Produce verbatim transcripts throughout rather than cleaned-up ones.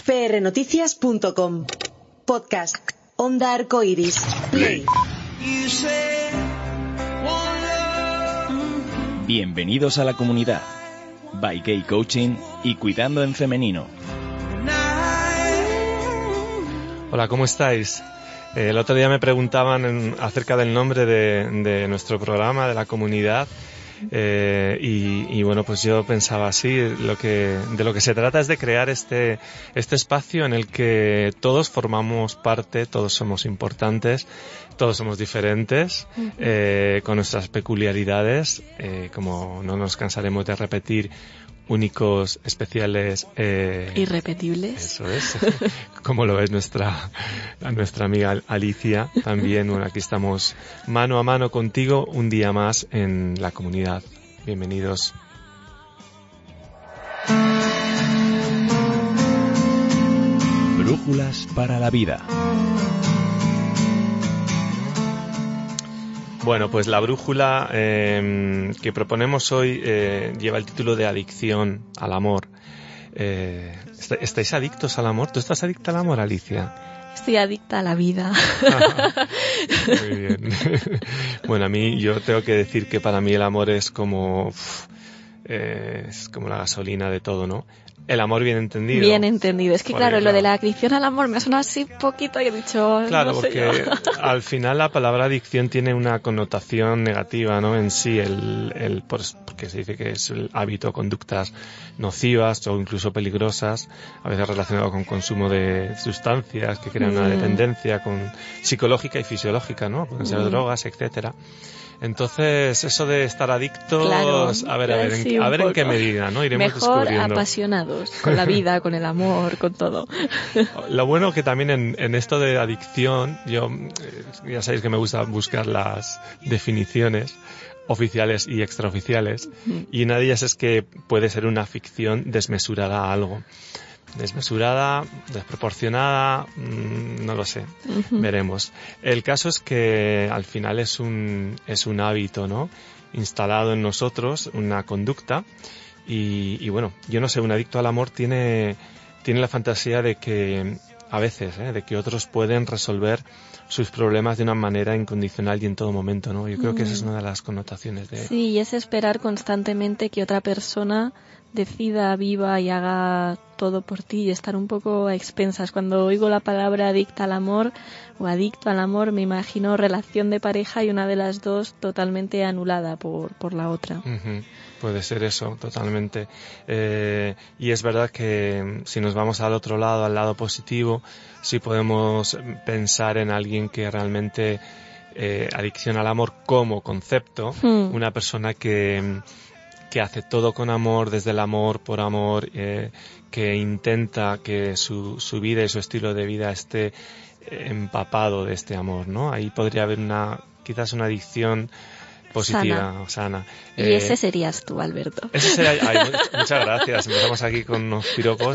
p r noticias punto com. Podcast. Onda Arcoiris. Play. Bienvenidos a la comunidad. By Gay Coaching y Cuidando en Femenino. Hola, ¿cómo estáis? Eh, el otro día me preguntaban en, acerca del nombre de, de nuestro programa, de la comunidad. Eh, y, y bueno, pues yo pensaba así, lo que, de lo que se trata es de crear este, este espacio en el que todos formamos parte, todos somos importantes, todos somos diferentes, eh, con nuestras peculiaridades, eh, como no nos cansaremos de repetir, únicos, especiales, eh, irrepetibles. Eso es, como lo es nuestra, nuestra amiga Alicia también. Bueno, aquí estamos mano a mano contigo un día más en la comunidad. Bienvenidos. Brújulas para la vida. Bueno, pues la brújula eh, que proponemos hoy eh, lleva el título de Adicción al amor. Eh, ¿Estáis adictos al amor? ¿Tú estás adicta al amor, Alicia? Estoy adicta a la vida. Muy bien. Bueno, a mí yo tengo que decir que para mí el amor es como, uf, eh, es como la gasolina de todo, ¿no? El amor bien entendido. Bien entendido. Es que Porque, claro, claro, lo de la adicción al amor me ha sonado así poquito y he dicho... Claro, no sé porque yo. al final la palabra adicción tiene una connotación negativa, ¿no? En sí, el, el, pues, porque se dice que es el hábito, conductas nocivas o incluso peligrosas, a veces relacionado con consumo de sustancias que crean una Mm. dependencia con, psicológica y fisiológica, ¿no? Pueden ser Mm. drogas, etcétera. Entonces, eso de estar adictos, Claro, a ver, a ver, sí, en, a un ver en qué poco. medida, ¿no? Iremos Mejor descubriendo. apasionados, con la vida, con el amor, con todo. Lo bueno que también en, en esto de adicción, yo eh, ya sabéis que me gusta buscar las definiciones oficiales y extraoficiales, y una de ellas es que puede ser una ficción desmesurada a algo. Desmesurada, desproporcionada, mmm, no lo sé, Uh-huh. veremos. El caso es que al final es un, es un hábito, ¿no? Instalado en nosotros, una conducta, y, y bueno, yo no sé, un adicto al amor tiene, tiene la fantasía de que, a veces, ¿eh? de que otros pueden resolver sus problemas de una manera incondicional y en todo momento, ¿no? Yo creo que esa es una de las connotaciones de... Sí, y es esperar constantemente que otra persona decida, viva y haga todo por ti y estar un poco a expensas. Cuando oigo la palabra adicta al amor o adicto al amor, me imagino relación de pareja y una de las dos totalmente anulada por, por la otra. Uh-huh. Puede ser eso, totalmente. Eh, y es verdad que si nos vamos al otro lado, al lado positivo, sí podemos pensar en alguien que realmente eh, adicción al amor como concepto, Hmm. una persona que que hace todo con amor, desde el amor, por amor, eh, que intenta que su, su vida y su estilo de vida esté empapado de este amor, ¿no? Ahí podría haber una, quizás una adicción positiva, sana. sana. Y Eh, ese serías tú, Alberto. Ese sería, ay, muchas gracias, empezamos aquí con unos piropos.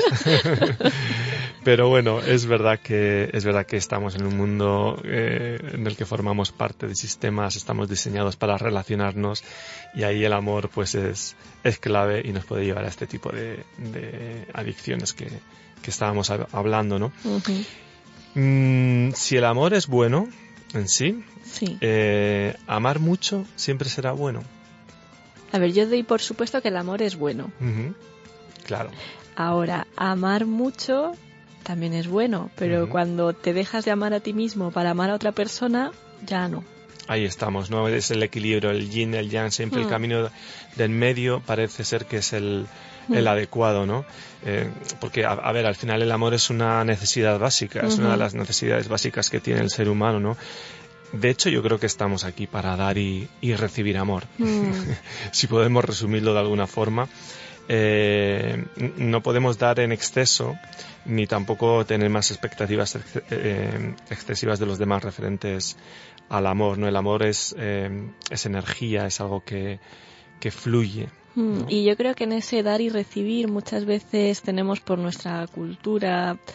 Pero bueno, es verdad que es verdad que estamos en un mundo eh, en el que formamos parte de sistemas, estamos diseñados para relacionarnos, y ahí el amor pues es, es clave y nos puede llevar a este tipo de, de adicciones que, que estábamos hablando, ¿no? Uh-huh. Mm, si el amor es bueno en sí, Sí. eh, amar mucho siempre será bueno. A ver, yo doy por supuesto que el amor es bueno. Uh-huh. Claro. Ahora, amar mucho también es bueno, pero Uh-huh. cuando te dejas de amar a ti mismo para amar a otra persona, ya no. Ahí estamos, ¿no? Es el equilibrio, el yin, el yang, siempre Mm. el camino del medio parece ser que es el, el Mm. adecuado, ¿no? Eh, porque, a, a ver, al final el amor es una necesidad básica, es Uh-huh. una de las necesidades básicas que tiene el ser humano, ¿no? De hecho, yo creo que estamos aquí para dar y, y recibir amor. Mm. Si podemos resumirlo de alguna forma. Eh, no podemos dar en exceso ni tampoco tener más expectativas ex- eh, excesivas de los demás referentes al amor, ¿no? El amor es, eh, es energía, es algo que, que fluye, ¿no? Y yo creo que en ese dar y recibir muchas veces tenemos por nuestra cultura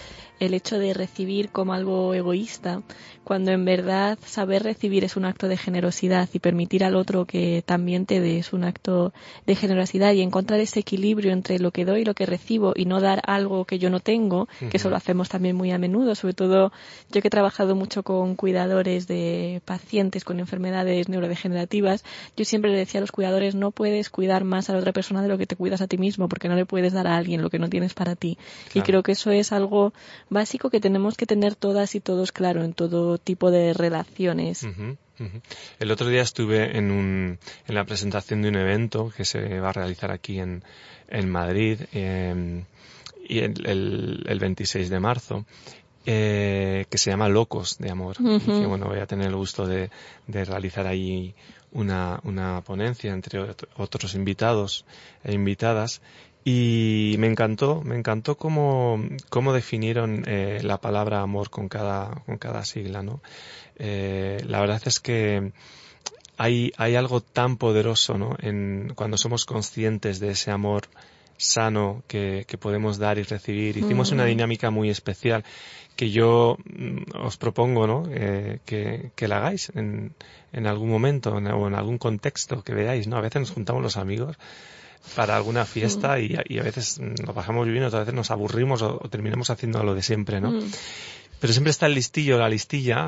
el hecho de recibir como algo egoísta, cuando en verdad saber recibir es un acto de generosidad y permitir al otro que también te dé es un acto de generosidad, y encontrar ese equilibrio entre lo que doy y lo que recibo y no dar algo que yo no tengo, uh-huh. que eso lo hacemos también muy a menudo, sobre todo yo que he trabajado mucho con cuidadores de pacientes con enfermedades neurodegenerativas. Yo siempre le decía a los cuidadores: no puedes cuidar más a la otra persona de lo que te cuidas a ti mismo, porque no le puedes dar a alguien lo que no tienes para ti. Claro. Y creo que eso es algo básico que tenemos que tener todas y todos claro en todo tipo de relaciones. Uh-huh, uh-huh. El otro día estuve en, un, en la presentación de un evento que se va a realizar aquí en, en Madrid eh, y el, el, el veintiséis de marzo. Eh, que se llama Locos de Amor. Uh-huh. Y que, bueno, voy a tener el gusto de, de realizar ahí una, una ponencia entre otros invitados e invitadas. Y me encantó, me encantó cómo, cómo definieron eh, la palabra amor con cada, con cada sigla, ¿no? Eh, la verdad es que hay, hay algo tan poderoso, ¿no? En, cuando somos conscientes de ese amor sano que, que podemos dar y recibir. Hicimos mm. una dinámica muy especial que yo os propongo, ¿no? Eh, que, que la hagáis en, en algún momento en, o en algún contexto que veáis, ¿no? A veces nos juntamos los amigos para alguna fiesta mm. y, y a veces nos pasamos bien, otras veces nos aburrimos o, o terminamos haciendo lo de siempre, ¿no? Mm. Pero siempre está el listillo, la listilla,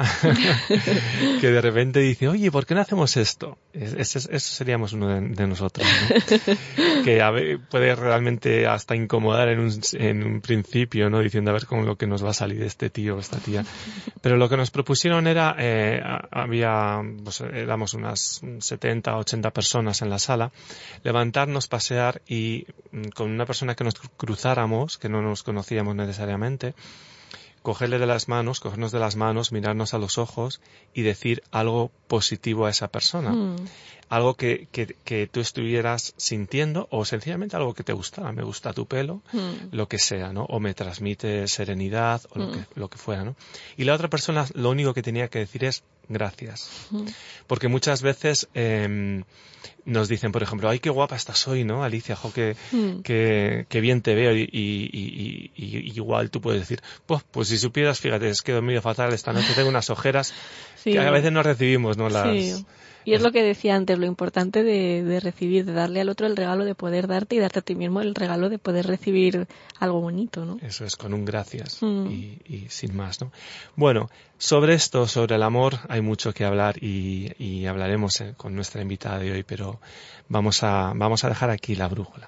que de repente dice: oye, ¿por qué no hacemos esto? Eso, eso seríamos uno de, de nosotros, ¿no? Que a ver, puede realmente hasta incomodar en un, en un principio, ¿no? Diciendo: a ver con lo que nos va a salir este tío o esta tía. Pero lo que nos propusieron era, eh, había, pues éramos unas setenta, ochenta personas en la sala, levantarnos, pasear y con una persona que nos cruzáramos, que no nos conocíamos necesariamente, cogerle de las manos, cogernos de las manos, mirarnos a los ojos y decir algo positivo a esa persona. Mm. Algo que, que, que tú estuvieras sintiendo o sencillamente algo que te gustara. Me gusta tu pelo, mm. lo que sea, ¿no? O me transmite serenidad o mm. lo que, lo que fuera, ¿no? Y la otra persona lo único que tenía que decir es gracias. Mm. Porque muchas veces eh, nos dicen, por ejemplo: ay, qué guapa estás hoy, ¿no, Alicia? Jo, qué, mm. qué, qué bien te veo. Y, y, y, y, y igual tú puedes decir: pues, pues si supieras, fíjate, es que he dormido fatal esta noche, tengo unas ojeras. Sí. Que a veces no recibimos, ¿no? Las... Sí. Y es lo que decía antes, lo importante de, de recibir, de darle al otro el regalo de poder darte y darte a ti mismo el regalo de poder recibir algo bonito, ¿no? Eso es, con un gracias mm. y, y sin más, ¿no? Bueno, sobre esto, sobre el amor, hay mucho que hablar y, y hablaremos eh, con nuestra invitada de hoy, pero vamos a, vamos a dejar aquí la brújula.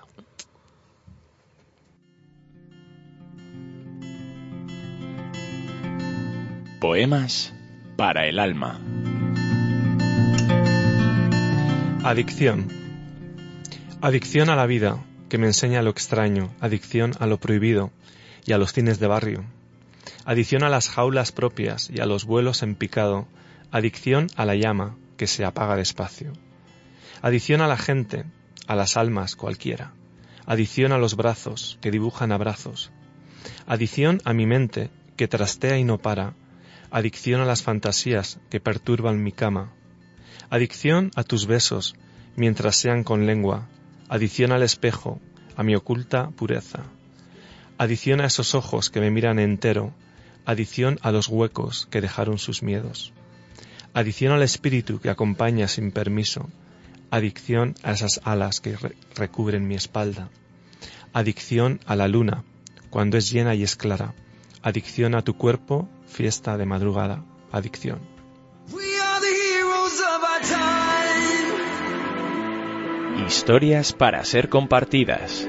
Poemas para el alma. Adicción. Adicción a la vida, que me enseña lo extraño. Adicción a lo prohibido y a los cines de barrio. Adicción a las jaulas propias y a los vuelos en picado. Adicción a la llama, que se apaga despacio. Adicción a la gente, a las almas cualquiera. Adicción a los brazos, que dibujan abrazos. Adicción a mi mente, que trastea y no para. Adicción a las fantasías, que perturban mi cama. Adicción a tus besos, mientras sean con lengua. Adicción al espejo, a mi oculta pureza. Adicción a esos ojos que me miran entero. Adicción a los huecos que dejaron sus miedos. Adicción al espíritu que acompaña sin permiso. Adicción a esas alas que re- recubren mi espalda. Adicción a la luna, cuando es llena y es clara. Adicción a tu cuerpo, fiesta de madrugada. Adicción. Historias para ser compartidas.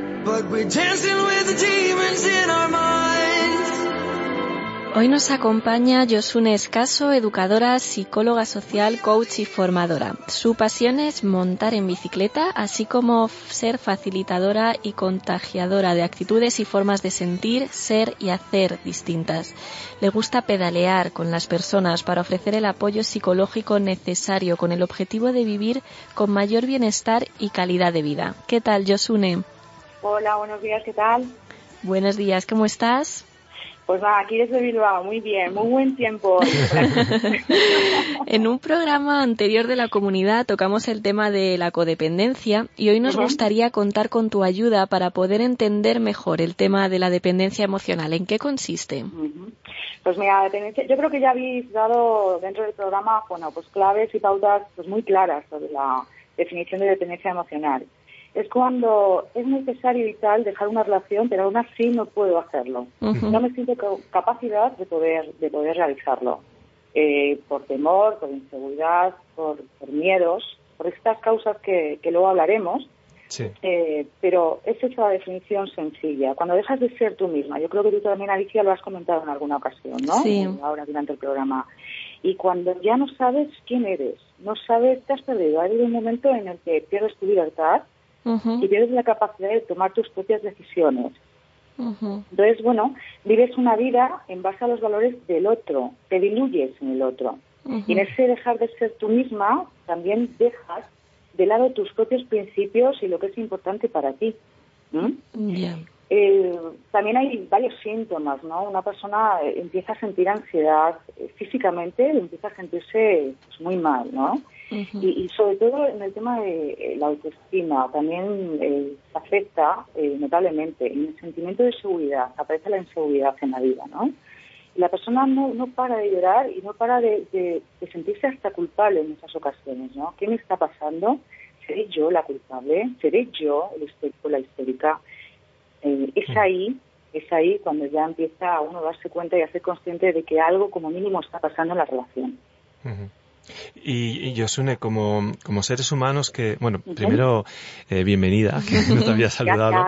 Hoy nos acompaña Josune Escaso, educadora, psicóloga social, coach y formadora. Su pasión es montar en bicicleta, así como ser facilitadora y contagiadora de actitudes y formas de sentir, ser y hacer distintas. Le gusta pedalear con las personas para ofrecer el apoyo psicológico necesario con el objetivo de vivir con mayor bienestar y calidad de vida. ¿Qué tal, Josune? Hola, buenos días, ¿qué tal? Buenos días, ¿cómo estás? Pues nada, aquí desde Bilbao, muy bien, muy buen tiempo hoy. En un programa anterior de la comunidad tocamos el tema de la codependencia y hoy nos uh-huh. gustaría contar con tu ayuda para poder entender mejor el tema de la dependencia emocional. ¿En qué consiste? Uh-huh. Pues mira, dependencia, yo creo que ya habéis dado dentro del programa, bueno, pues claves y pautas pues muy claras sobre la definición de dependencia emocional. Es cuando es necesario y vital dejar una relación, pero aún así no puedo hacerlo. Uh-huh. No me siento con capacidad de poder de poder realizarlo. Eh, por temor, por inseguridad, por, por miedos, por estas causas que, que luego hablaremos. Sí. Eh, pero es esa definición sencilla. Cuando dejas de ser tú misma, yo creo que tú también, Alicia, lo has comentado en alguna ocasión, ¿no? Sí. Ahora durante el programa. Y cuando ya no sabes quién eres, no sabes, te has perdido. Hay un momento en el que pierdes tu libertad, uh-huh. y pierdes la capacidad de tomar tus propias decisiones. Uh-huh. Entonces, bueno, vives una vida en base a los valores del otro, te diluyes en el otro. Uh-huh. Y en ese dejar de ser tú misma, también dejas de lado tus propios principios y lo que es importante para ti. ¿Mm? Yeah. Eh, también hay varios síntomas, ¿no? Una persona empieza a sentir ansiedad eh, físicamente, empieza a sentirse pues, muy mal, ¿no? Uh-huh. Y, y sobre todo en el tema de eh, la autoestima también eh, se afecta eh, notablemente. En el sentimiento de seguridad aparece la inseguridad en la vida, ¿no? Y la persona no, no para de llorar y no para de, de, de sentirse hasta culpable en muchas ocasiones, ¿no? ¿Qué me está pasando? ¿Seré yo la culpable? ¿Seré yo el histérico, la histérica? Eh, es ahí, es ahí cuando ya empieza uno a darse cuenta y a ser consciente de que algo como mínimo está pasando en la relación. Uh-huh. Y, y Yosune, como, como seres humanos que, bueno, uh-huh. primero, eh, bienvenida, que no te había saludado,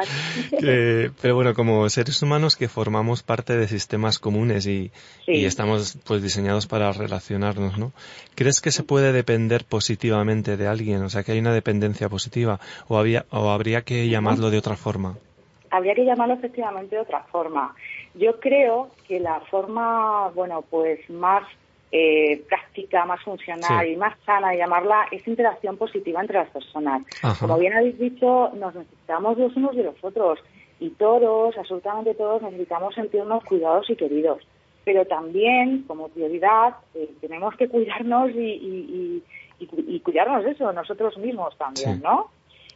que, pero bueno, como seres humanos que formamos parte de sistemas comunes y, sí. y estamos pues diseñados para relacionarnos, ¿no? ¿Crees que se puede depender positivamente de alguien? O sea, que hay una dependencia positiva, o, había, o habría que llamarlo uh-huh. de otra forma. Habría que llamarlo efectivamente de otra forma. Yo creo que la forma, bueno, pues más eh, práctica, más funcional sí. y más sana de llamarla es interacción positiva entre las personas. Ajá. Como bien habéis dicho, nos necesitamos los unos de los otros y todos, absolutamente todos, necesitamos sentirnos cuidados y queridos. Pero también, como prioridad, eh, tenemos que cuidarnos y, y, y, y, y cuidarnos de eso, nosotros mismos también, sí. ¿no?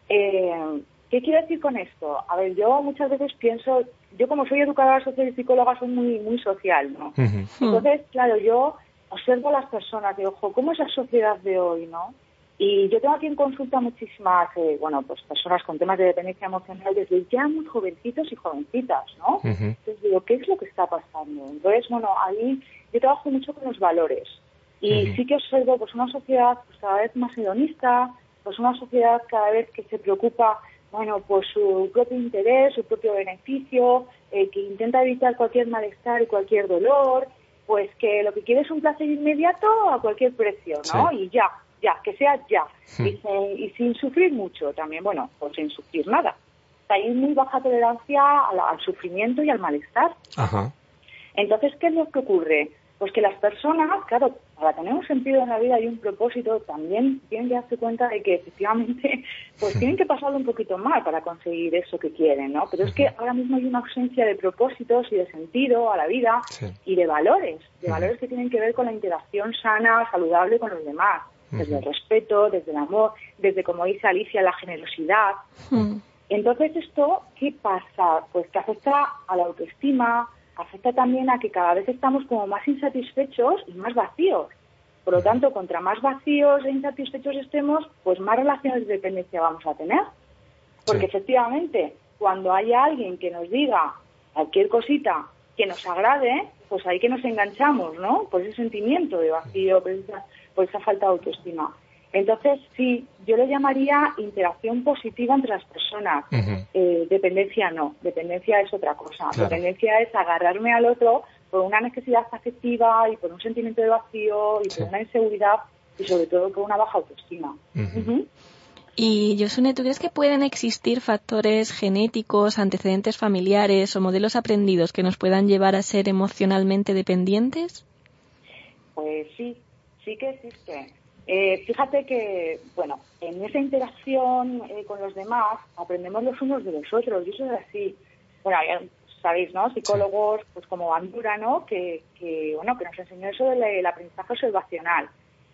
Eh, ¿Qué quiero decir con esto? A ver, yo muchas veces pienso, yo como soy educadora social y psicóloga soy muy muy social, ¿no? Uh-huh. Entonces, claro, yo observo a las personas, de ojo, ¿cómo es la sociedad de hoy, no? Y yo tengo aquí en consulta muchísimas, eh, bueno, pues personas con temas de dependencia emocional desde ya muy jovencitos y jovencitas, ¿no? Uh-huh. Entonces digo, ¿qué es lo que está pasando? Entonces, bueno, ahí yo trabajo mucho con los valores y uh-huh. sí que observo pues una sociedad pues cada vez más hedonista, pues una sociedad cada vez que se preocupa bueno, pues su propio interés, su propio beneficio, eh, que intenta evitar cualquier malestar y cualquier dolor, pues que lo que quiere es un placer inmediato a cualquier precio, ¿no? Sí. Y ya, ya, que sea ya. Sí. Y, sin, y sin sufrir mucho también, bueno, pues sin sufrir nada. Hay muy baja tolerancia al, al sufrimiento y al malestar. Ajá. Entonces, ¿qué es lo que ocurre? Pues que las personas, claro, para tener un sentido en la vida y un propósito, también tienen que darse cuenta de que efectivamente pues tienen que pasarlo un poquito mal para conseguir eso que quieren, ¿no? Pero es que ahora mismo hay una ausencia de propósitos y de sentido a la vida sí. y de valores, de uh-huh. valores que tienen que ver con la interacción sana, saludable con los demás, uh-huh. desde el respeto, desde el amor, desde, como dice Alicia, la generosidad. Uh-huh. Entonces, ¿esto qué pasa? Pues que afecta a la autoestima, afecta también a que cada vez estamos como más insatisfechos y más vacíos. Por lo tanto, contra más vacíos e insatisfechos estemos, pues más relaciones de dependencia vamos a tener. Porque sí. efectivamente, cuando haya alguien que nos diga cualquier cosita que nos agrade, pues ahí que nos enganchamos, ¿no? Por ese sentimiento de vacío, por esa, por esa falta de autoestima. Entonces, sí, yo le llamaría interacción positiva entre las personas. Uh-huh. Eh, dependencia no, dependencia es otra cosa. Claro. Dependencia es agarrarme al otro por una necesidad afectiva y por un sentimiento de vacío y sí. por una inseguridad y sobre todo por una baja autoestima. Uh-huh. Uh-huh. Y Yosune, ¿tú crees que pueden existir factores genéticos, antecedentes familiares o modelos aprendidos que nos puedan llevar a ser emocionalmente dependientes? Pues sí, sí que existe. Eh, fíjate que, bueno, en esa interacción eh, con los demás aprendemos los unos de los otros y eso es así. Bueno, hay sabéis, ¿no? Psicólogos, pues como Bandura, ¿no? Que, que, bueno, que nos enseñó eso del aprendizaje observacional.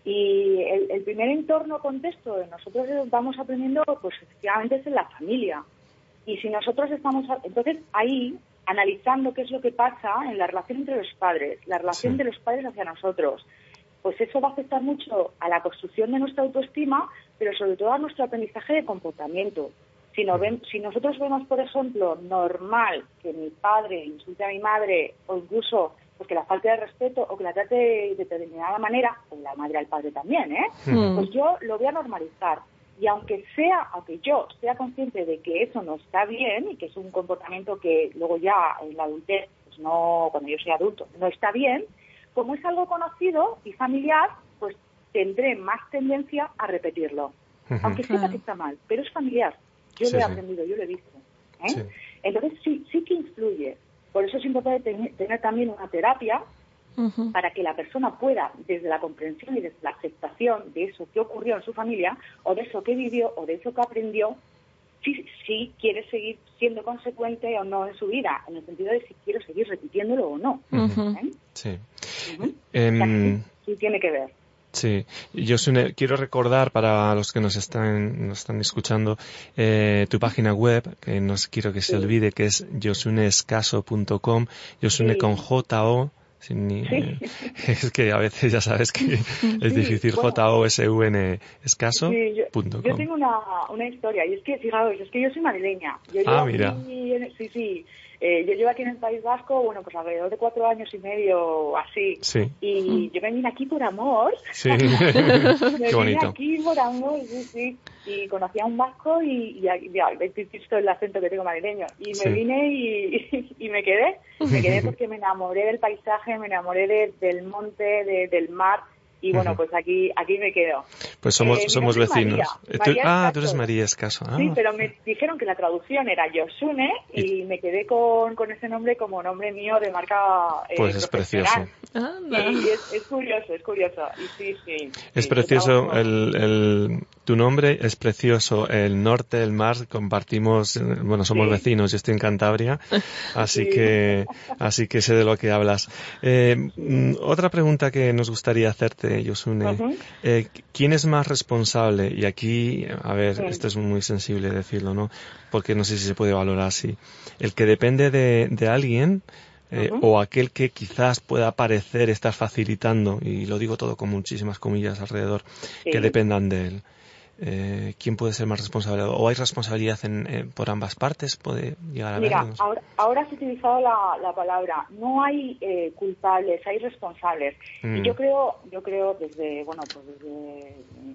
Y el, el primer entorno, contexto de nosotros vamos aprendiendo, pues efectivamente es en la familia. Y si nosotros estamos, entonces ahí, analizando qué es lo que pasa en la relación entre los padres, la relación sí. de los padres hacia nosotros, pues eso va a afectar mucho a la construcción de nuestra autoestima, pero sobre todo a nuestro aprendizaje de comportamiento. Si, no ven, si nosotros vemos, por ejemplo, normal que mi padre insulte a mi madre, o incluso pues que la falta de respeto o que la trate de determinada manera, o la madre al padre también, ¿eh? Mm. Pues yo lo voy a normalizar. Y aunque sea, aunque yo sea consciente de que eso no está bien y que es un comportamiento que luego ya en la adultez, pues no, cuando yo soy adulto, no está bien, como es algo conocido y familiar, pues tendré más tendencia a repetirlo. Uh-huh. Aunque sepa uh-huh. que está mal, pero es familiar. Yo sí, lo he sí. aprendido, yo lo he visto. ¿eh? Sí. Entonces sí, sí que influye. Por eso es importante tener, tener también una terapia uh-huh. para que la persona pueda, desde la comprensión y desde la aceptación de eso que ocurrió en su familia, o de eso que vivió, o de eso que aprendió, si, si quiere seguir siendo consecuente o no en su vida, en el sentido de si quiero seguir repitiéndolo o no. Uh-huh. ¿eh? Sí. Uh-huh. Um, sí. Sí tiene que ver. Sí, yo quiero recordar para los que nos están nos están escuchando eh, tu página web, que no quiero que se sí. olvide, que es yosunescaso punto com, Yosune sí. con J O, sin ni, sí. eh, es que a veces ya sabes que es sí. difícil, bueno, J O S U N escaso punto com. Sí, yo, yo tengo una, una historia, y es que, fijaos, es que yo soy madrileña. Yo ah, mira. Aquí, sí, sí. Eh, yo llevo aquí en el País Vasco, bueno, pues alrededor de cuatro años y medio, así. Sí. Y yo me vine aquí por amor. Sí. me Qué bonito. vine aquí por amor, sí, sí. Y conocí a un vasco y, y ya, he visto el acento que tengo madrileño. Y me sí. vine y, y me quedé. Me quedé porque me enamoré del paisaje, me enamoré de, del monte, de, del mar. Y bueno, uh-huh. pues aquí aquí me quedo. Pues somos eh, somos vecinos. María, ¿Tú, María ah, tú eres María Escaso. Ah. Sí, pero me dijeron que la traducción era Yosune y, y me quedé con, con ese nombre como nombre mío de marca eh, Pues es precioso. Ah, no. Y es, es curioso, es curioso. Y sí, sí. Es sí, precioso el, el tu nombre, es precioso el norte, el mar, compartimos, bueno, somos sí. vecinos, yo estoy en Cantabria, así sí. que así que sé de lo que hablas. Eh, sí. Otra pregunta que nos gustaría hacerte, Yosune, uh-huh. eh, ¿quién es más responsable? Y aquí, a ver, sí. esto es muy sensible decirlo, ¿no? Porque no sé si se puede valorar así. El que depende de, de alguien eh, uh-huh. o aquel que quizás pueda parecer estar facilitando, y lo digo todo con muchísimas comillas alrededor, sí. que dependan de él. Eh, ¿Quién puede ser más responsable? ¿O hay responsabilidad en, eh, por ambas partes? ¿Puede llegar a Mira, vernos? ahora, ahora has utilizado la, la palabra. No hay eh, culpables, hay responsables. Mm. Y yo creo, yo creo desde, bueno, pues desde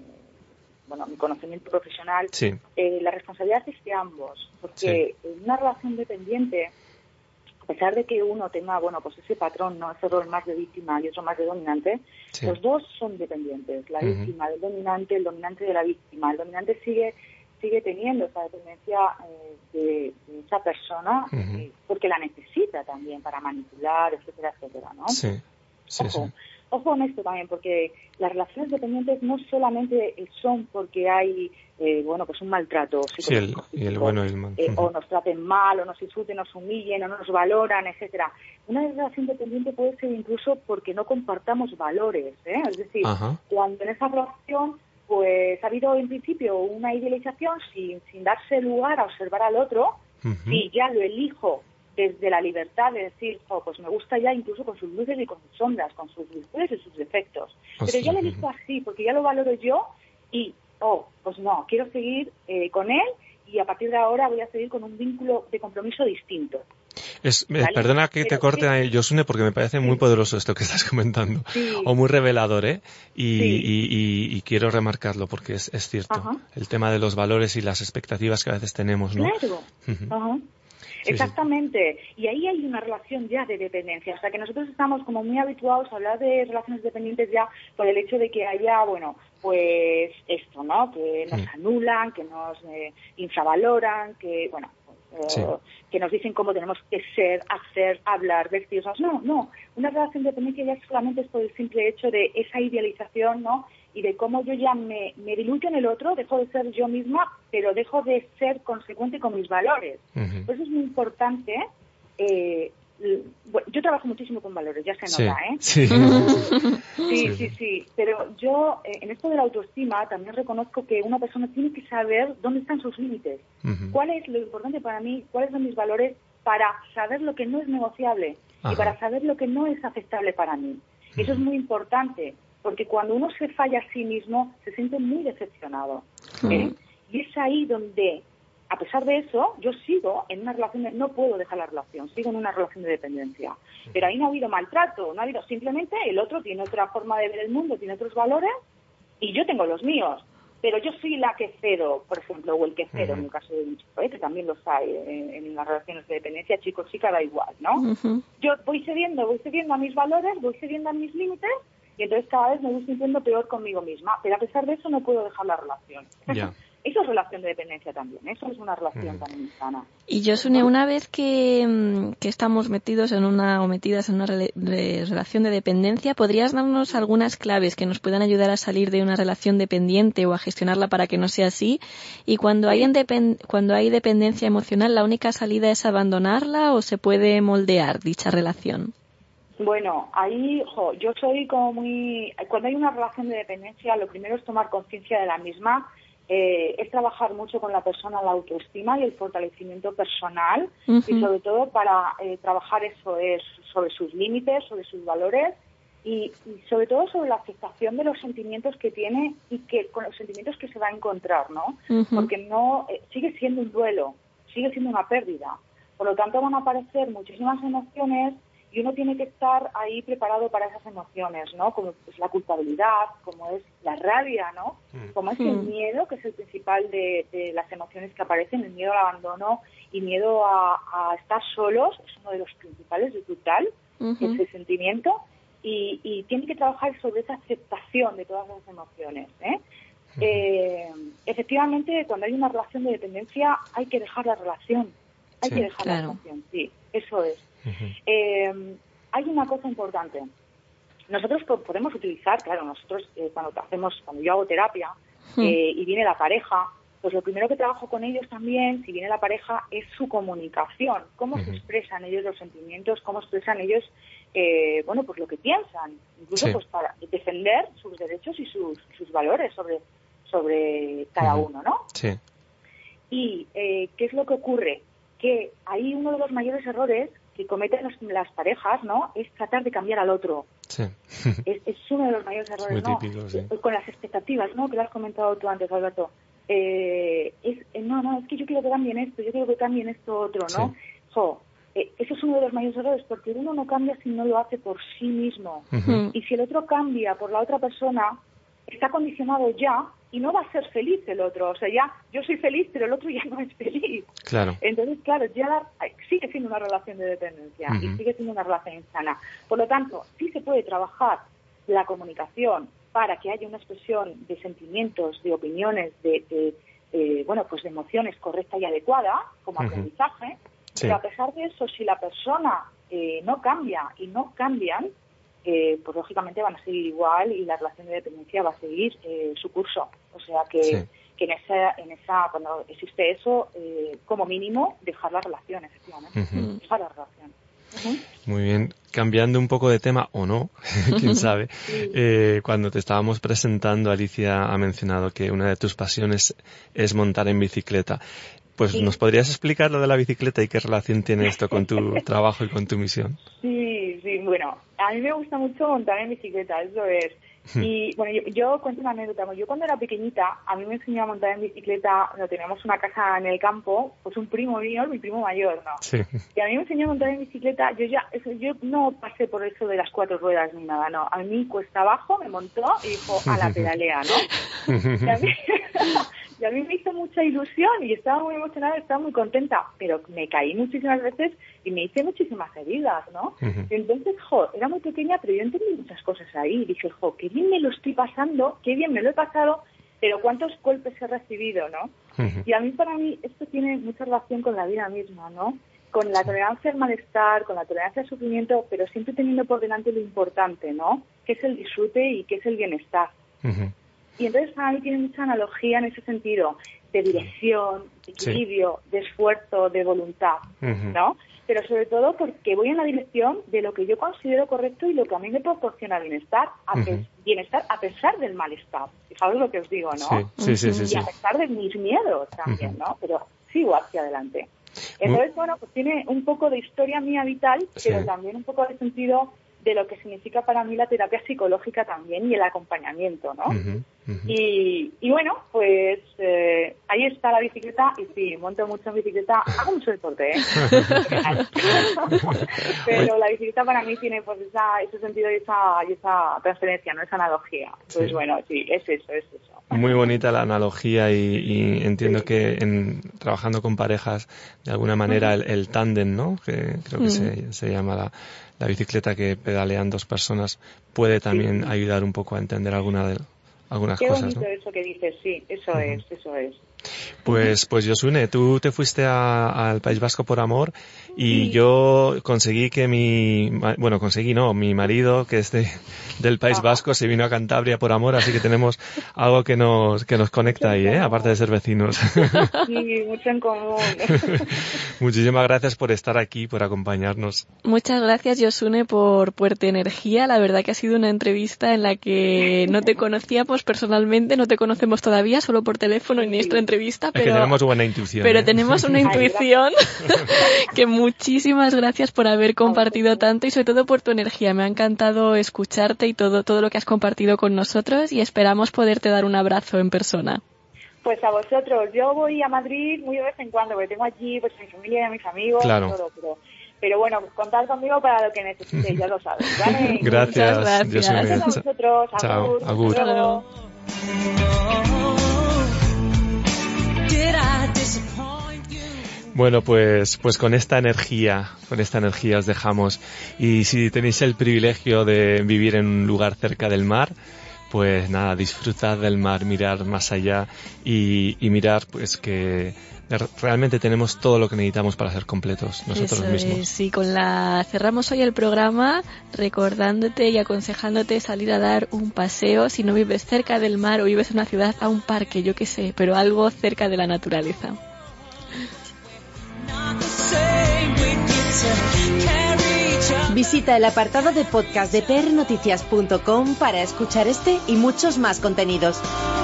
bueno, mi conocimiento profesional, sí. eh, la responsabilidad es de ambos. Porque sí. en una relación dependiente, a pesar de que uno tenga, bueno, pues ese patrón, ¿no? Ese rol más de víctima y otro más de dominante, sí. los dos son dependientes. La uh-huh. víctima del dominante, el dominante de la víctima. El dominante sigue sigue teniendo esa dependencia eh, de, de esa persona uh-huh. eh, porque la necesita también para manipular, etcétera, etcétera, ¿no? Sí, sí, Ojo. sí. Ojo con esto también, porque las relaciones dependientes no solamente son porque hay, eh, bueno, pues un maltrato psicológico, sí, el, y el bueno y el mal. Eh, o nos traten mal, o nos insulten, nos humillen, o no nos valoran, etcétera. Una relación dependiente puede ser incluso porque no compartamos valores, ¿eh? Es decir, Ajá. cuando en esa relación pues ha habido en principio una idealización sin, sin darse lugar a observar al otro, uh-huh. y ya lo elijo desde la libertad de decir, oh, pues me gusta ya incluso con sus luces y con sus sombras, con sus virtudes y sus defectos. O Pero sea, ya lo he visto así, porque ya lo valoro yo y, oh, pues no, quiero seguir eh, con él y a partir de ahora voy a seguir con un vínculo de compromiso distinto. Es, ¿vale? Perdona que te corte, sí. Yosune, porque me parece sí. muy poderoso esto que estás comentando, sí. o muy revelador, ¿eh? Y, sí. y, y, y quiero remarcarlo porque es, es cierto. Ajá. El tema de los valores y las expectativas que a veces tenemos, ¿no? Claro. Uh-huh. Ajá. Sí, Exactamente, sí. Y ahí hay una relación ya de dependencia, o sea que nosotros estamos como muy habituados a hablar de relaciones dependientes ya por el hecho de que haya, bueno, pues esto, ¿no? Que nos sí. anulan, que nos eh, infravaloran, que, bueno, eh, sí. que nos dicen cómo tenemos que ser, hacer, hablar, vestirnos. No, no, una relación de dependencia ya solamente es por el simple hecho de esa idealización, ¿no? Y de cómo yo ya me, me diluyo en el otro, dejo de ser yo misma, pero dejo de ser consecuente con mis valores. Uh-huh. Por eso es muy importante eh, bueno, yo trabajo muchísimo con valores, ya se sí, nota, ¿eh? Sí, sí, sí, sí. Pero yo, eh, en esto de la autoestima, también reconozco que una persona tiene que saber dónde están sus límites. Uh-huh. ¿Cuál es lo importante para mí? ¿Cuáles son mis valores? Para saber lo que no es negociable. Ajá. Y para saber lo que no es aceptable para mí. Uh-huh. Eso es muy importante, porque cuando uno se falla a sí mismo, se siente muy decepcionado. Uh-huh. ¿eh? Y es ahí donde, a pesar de eso, yo sigo en una relación, de, no puedo dejar la relación, sigo en una relación de dependencia. Uh-huh. Pero ahí no ha habido maltrato, no ha habido, simplemente el otro tiene otra forma de ver el mundo, tiene otros valores, y yo tengo los míos. Pero yo soy la que cedo, por ejemplo, o el que cedo, uh-huh. en el caso de un chico, ¿eh? Que también los hay en, en las relaciones de dependencia, chicos, chica, da igual, ¿no? Uh-huh. Yo voy cediendo, voy cediendo a mis valores, voy cediendo a mis límites, y entonces cada vez me voy sintiendo peor conmigo misma. Pero a pesar de eso no puedo dejar la relación. Yeah. Eso es relación de dependencia también, eso es una relación uh-huh. también sana. Y Josune, una vez que, que estamos metidos en una o metidas en una re, re, relación de dependencia, ¿podrías darnos algunas claves que nos puedan ayudar a salir de una relación dependiente o a gestionarla para que no sea así? Y cuando hay, independ, cuando hay dependencia emocional, ¿la única salida es abandonarla o se puede moldear dicha relación? Bueno, ahí jo, yo soy como muy... Cuando hay una relación de dependencia, lo primero es tomar conciencia de la misma. Eh, es trabajar mucho con la persona la autoestima y el fortalecimiento personal uh-huh. y sobre todo para eh, trabajar eso es sobre sus límites, sobre sus valores y, y sobre todo sobre la aceptación de los sentimientos que tiene y que con los sentimientos que se va a encontrar, ¿no? Uh-huh. Porque no eh, sigue siendo un duelo, sigue siendo una pérdida. Por lo tanto van a aparecer muchísimas emociones y uno tiene que estar ahí preparado para esas emociones, ¿no? Como es la culpabilidad, como es la rabia, ¿no? Como es el miedo, que es el principal de, de las emociones que aparecen, el miedo al abandono y miedo a, a estar solos, es uno de los principales, es brutal, uh-huh. ese sentimiento, y, y tiene que trabajar sobre esa aceptación de todas las emociones, ¿eh? Uh-huh. Eh, efectivamente, cuando hay una relación de dependencia, hay que dejar la relación, hay sí, que dejar claro. la relación, sí, eso es. Uh-huh. Eh, hay una cosa importante. Nosotros podemos utilizar, claro, nosotros eh, cuando hacemos, cuando yo hago terapia uh-huh. eh, y viene la pareja, pues lo primero que trabajo con ellos también, si viene la pareja, es su comunicación, cómo uh-huh. se expresan ellos los sentimientos, cómo expresan ellos, eh, bueno, pues lo que piensan, incluso sí. pues para defender sus derechos y sus, sus valores sobre sobre cada uh-huh. uno, ¿no? Sí. Y eh, ¿qué es lo que ocurre? Que ahí uno de los mayores errores que cometen las, las parejas, ¿no? Es tratar de cambiar al otro. Sí. Es, es uno de los mayores errores, ¿no? Típico, sí. Con las expectativas, ¿no? Que lo has comentado tú antes, Alberto. Eh, es, eh, no, no, es que yo quiero que cambien esto, yo quiero que cambien esto otro, ¿no? Sí. Jo, eh, eso es uno de los mayores errores, porque uno no cambia si no lo hace por sí mismo. Uh-huh. Y si el otro cambia por la otra persona, está condicionado ya y no va a ser feliz el otro. O sea, ya yo soy feliz, pero el otro ya no es feliz. Claro. Entonces, claro, ya la, sigue siendo una relación de dependencia uh-huh. y sigue siendo una relación insana. Por lo tanto, sí se puede trabajar la comunicación para que haya una expresión de sentimientos, de opiniones, de, de, de bueno, pues de emociones correcta y adecuada, como uh-huh. aprendizaje. Sí. Pero a pesar de eso, si la persona eh, no cambia y no cambian, Eh, pues lógicamente van a seguir igual y la relación de dependencia va a seguir eh, su curso. O sea que, sí. que en esa, en esa, cuando existe eso, eh, como mínimo, dejar la relación, efectivamente. Uh-huh. Dejar la relación. Uh-huh. Muy bien. Cambiando un poco de tema, o no, quién sabe, sí. eh, cuando te estábamos presentando, Alicia ha mencionado que una de tus pasiones es montar en bicicleta. Pues sí. ¿Nos podrías explicar lo de la bicicleta y qué relación tiene esto con tu trabajo y con tu misión? Sí, sí, bueno, a mí me gusta mucho montar en bicicleta, eso es. Y bueno, yo, yo cuento una anécdota. Yo cuando era pequeñita, a mí me enseñó a montar en bicicleta, no, teníamos una casa en el campo, pues un primo mío, mi primo mayor, ¿no? Sí. Y a mí me enseñó a montar en bicicleta, yo ya, eso, yo no pasé por eso de las cuatro ruedas ni nada, no. A mí cuesta abajo me montó y dijo, a la pedalea, ¿no? Y a mí, y a mí me hizo mucha ilusión y estaba muy emocionada, estaba muy contenta, pero me caí muchísimas veces y me hice muchísimas heridas, ¿no? Uh-huh. Entonces, jo, era muy pequeña, pero yo entendí muchas cosas ahí. Y dije, jo, qué bien me lo estoy pasando, qué bien me lo he pasado, pero cuántos golpes he recibido, ¿no? Uh-huh. Y a mí, para mí, esto tiene mucha relación con la vida misma, ¿no? Con la tolerancia al malestar, con la tolerancia al sufrimiento, pero siempre teniendo por delante lo importante, ¿no? Que es el disfrute y que es el bienestar. Uh-huh. Y entonces para mí tiene mucha analogía en ese sentido, de dirección, de equilibrio, sí. de esfuerzo, de voluntad, uh-huh. ¿no? pero sobre todo porque voy en la dirección de lo que yo considero correcto y lo que a mí me proporciona bienestar, a uh-huh. bienestar a pesar del malestar. ¿Sabes lo que os digo, no? Sí, sí, sí, sí, y sí. a pesar de mis miedos también, uh-huh. ¿no? Pero sigo hacia adelante. Entonces, uh-huh. bueno, pues tiene un poco de historia mía vital, pero sí. también un poco de sentido de lo que significa para mí la terapia psicológica también y el acompañamiento, ¿no? Uh-huh, uh-huh. Y, y bueno, pues eh, ahí está la bicicleta y sí, monto mucho en bicicleta, hago mucho deporte, ¿eh? Pero la bicicleta para mí tiene pues esa, ese sentido y esa, y esa transferencia, ¿no? Esa analogía. Pues sí. bueno, sí, es eso, es eso. Muy bonita la analogía y, y entiendo sí. que en, trabajando con parejas, de alguna manera uh-huh. el, el tándem, ¿no? Que creo que uh-huh. se, se llama la La bicicleta que pedalean dos personas puede también sí. ayudar un poco a entender alguna de, algunas Qué cosas. Qué bonito, ¿no? Eso que dices, sí, eso uh-huh. es, eso es. Pues, pues Josune, tú te fuiste a, al País Vasco por amor y sí. yo conseguí que mi, bueno, conseguí no, mi marido, que es de, del País Ajá. Vasco, se vino a Cantabria por amor, así que tenemos algo que nos, que nos conecta ahí, ¿eh? Aparte de ser vecinos. Sí, mucho en común. Muchísimas gracias por estar aquí, por acompañarnos. Muchas gracias, Josune, por Puerto Energía. La verdad que ha sido una entrevista en la que no te conocíamos personalmente, no te conocemos todavía, solo por teléfono en nuestra entrevista. Vista, pero, es que tenemos buena intuición. Pero ¿eh? tenemos una intuición que muchísimas gracias por haber compartido tanto y sobre todo por tu energía. Me ha encantado escucharte y todo, todo lo que has compartido con nosotros y esperamos poderte dar un abrazo en persona. Pues a vosotros. Yo voy a Madrid muy de vez en cuando porque tengo allí pues mi familia y a mis amigos claro. y todo, pero... Pero bueno, pues contad conmigo para lo que necesitéis, ya lo sabes, ¿vale? Gracias. Muchas gracias. Gracias a vosotros. Chao. Agur. Agur. Bueno, pues, pues con esta energía, con esta energía os dejamos. Y si tenéis el privilegio de vivir en un lugar cerca del mar, pues nada, disfrutad del mar, mirar más allá y, y mirar pues que realmente tenemos todo lo que necesitamos para ser completos nosotros Eso mismos. Es, sí, con la cerramos hoy el programa recordándote y aconsejándote salir a dar un paseo si no vives cerca del mar o vives en una ciudad, a un parque, yo qué sé, pero algo cerca de la naturaleza. Visita el apartado de podcast de p r noticias punto com para escuchar este y muchos más contenidos.